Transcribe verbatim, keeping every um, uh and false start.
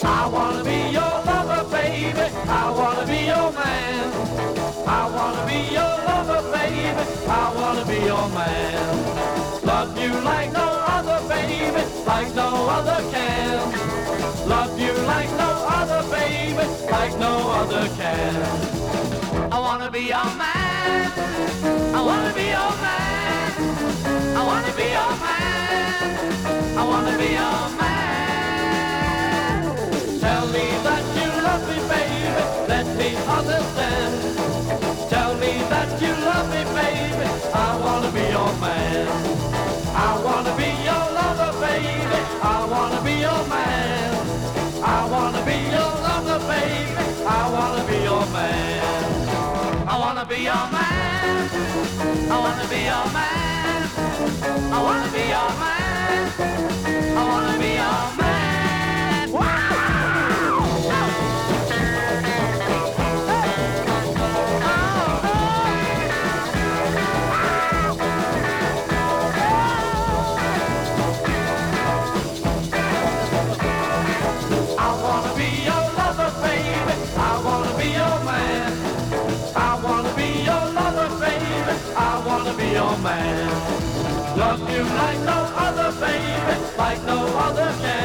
I wanna be your lover, baby. I wanna be your man. I wanna be your lover, baby. I wanna be your man. Love you like no other, baby, like no other can. Love you like no other, baby, like no other can. I wanna be your man. I wanna be your man. I wanna be your man. I wanna be your man. Tell me that you love me, baby. Let me understand. Tell me that you love me, baby. I wanna be your man. I wanna be your lover, baby. I wanna be your man. I wanna be your lover, baby. I wanna be your man. I wanna be your man. I wanna be your man. I wanna be your man. I wanna be your man. Wow! Your man. Love you like no other, baby, like no other can.